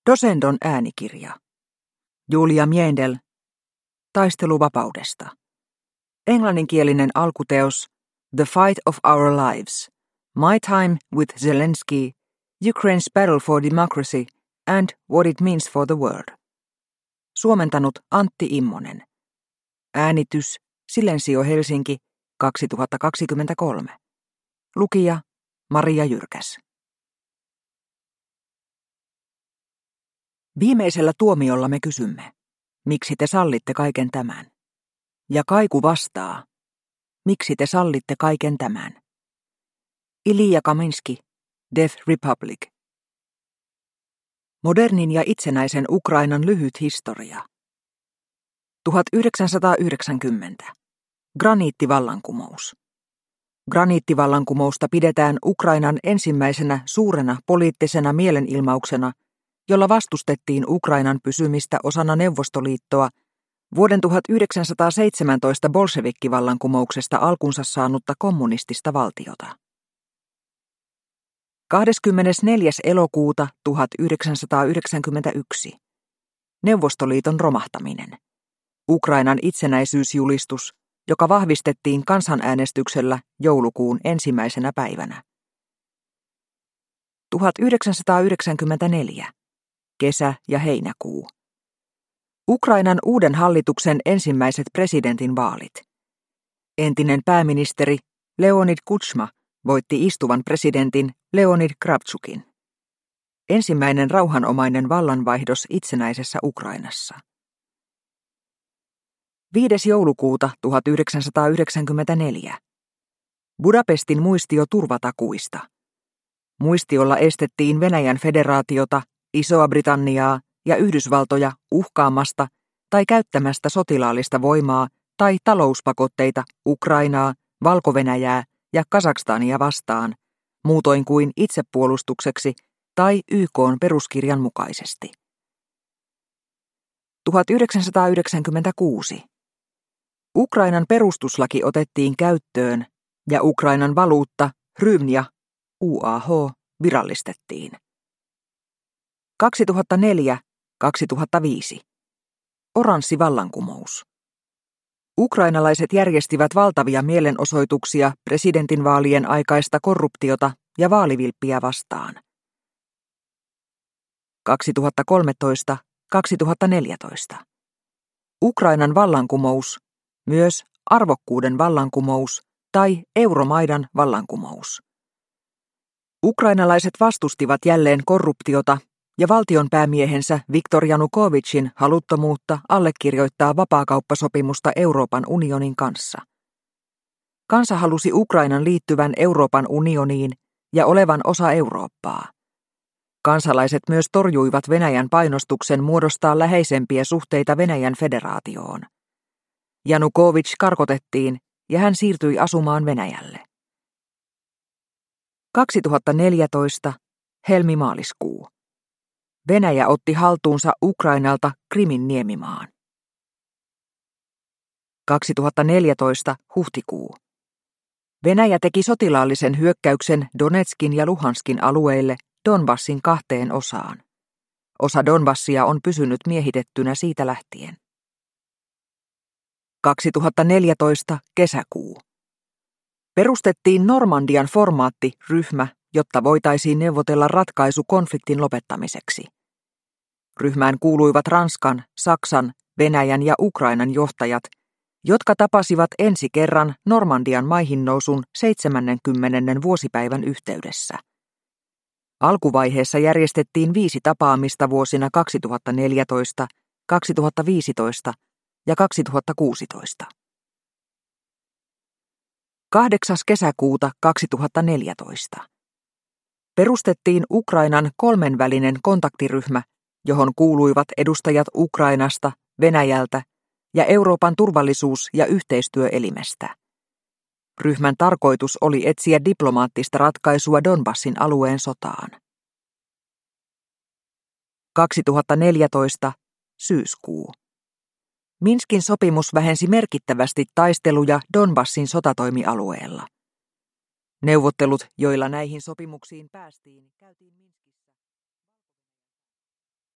Dosendon äänikirja. Julia Miendel. Taistelu vapaudesta. Englanninkielinen alkuteos The Fight of Our Lives. My Time with Zelensky. Ukraine's Battle for Democracy and What It Means for the World. Suomentanut Antti Immonen. Äänitys Silensio Helsinki 2023. Lukija Maria Jyrkäs. Viimeisellä tuomiolla me kysymme, miksi te sallitte kaiken tämän? Ja kaiku vastaa, miksi te sallitte kaiken tämän? Ilija Kaminski, Death Republic. Modernin ja itsenäisen Ukrainan lyhyt historia. 1990. Graniittivallankumous. Graniittivallankumousta pidetään Ukrainan ensimmäisenä suurena poliittisena mielenilmauksena, jolla vastustettiin Ukrainan pysymistä osana Neuvostoliittoa vuoden 1917 bolševikkivallankumouksesta alkunsa saanutta kommunistista valtiota. 24. elokuuta 1991. Neuvostoliiton romahtaminen. Ukrainan itsenäisyysjulistus, joka vahvistettiin kansanäänestyksellä joulukuun ensimmäisenä päivänä. 1994. Kesä ja heinäkuu. Ukrainan uuden hallituksen ensimmäiset presidentinvaalit. Entinen pääministeri Leonid Kučma voitti istuvan presidentin Leonid Kravtsukin. Ensimmäinen rauhanomainen vallanvaihdos itsenäisessä Ukrainassa. 5. joulukuuta 1994. Budapestin muistio turvatakuista. Muistiolla estettiin Venäjän federaatiota, Isoa-Britanniaa ja Yhdysvaltoja uhkaamasta tai käyttämästä sotilaallista voimaa tai talouspakotteita Ukrainaa, Valko-Venäjää ja Kazakstania vastaan, muutoin kuin itsepuolustukseksi tai YK:n peruskirjan mukaisesti. 1996. Ukrainan perustuslaki otettiin käyttöön ja Ukrainan valuutta, hryvnia, UAH, virallistettiin. 2004-2005. Oranssi vallankumous. Ukrainalaiset järjestivät valtavia mielenosoituksia presidentinvaalien aikaista korruptiota ja vaalivilppiä vastaan. 2013-2014. Ukrainan vallankumous, myös arvokkuuden vallankumous tai Euromaidan vallankumous. Ukrainalaiset vastustivat jälleen korruptiota ja valtionpäämiehensä Viktor Janukovytsin haluttomuutta allekirjoittaa vapaakauppasopimusta Euroopan unionin kanssa. Kansa halusi Ukrainan liittyvän Euroopan unioniin ja olevan osa Eurooppaa. Kansalaiset myös torjuivat Venäjän painostuksen muodostaa läheisempiä suhteita Venäjän federaatioon. Janukovyts karkotettiin ja hän siirtyi asumaan Venäjälle. 2014. Helmi-maaliskuu. Venäjä otti haltuunsa Ukrainalta Krimin niemimaan. 2014. huhtikuu. Venäjä teki sotilaallisen hyökkäyksen Donetskin ja Luhanskin alueille Donbassin 2 osaan. Osa Donbassia on pysynyt miehitettynä siitä lähtien. 2014. kesäkuu. Perustettiin Normandian formaatti-ryhmä, jotta voitaisiin neuvotella ratkaisu konfliktin lopettamiseksi. Ryhmään kuuluivat Ranskan, Saksan, Venäjän ja Ukrainan johtajat, jotka tapasivat ensi kerran Normandian maihinnousun 70. vuosipäivän yhteydessä. Alkuvaiheessa järjestettiin 5 tapaamista vuosina 2014, 2015 ja 2016. 8. kesäkuuta 2014. Perustettiin Ukrainan 3-välinen kontaktiryhmä, johon kuuluivat edustajat Ukrainasta, Venäjältä ja Euroopan turvallisuus- ja yhteistyöelimestä. Ryhmän tarkoitus oli etsiä diplomaattista ratkaisua Donbassin alueen sotaan. 2014. syyskuu. Minskin sopimus vähensi merkittävästi taisteluja Donbassin sotatoimialueella. Neuvottelut, joilla näihin sopimuksiin päästiin, käytiin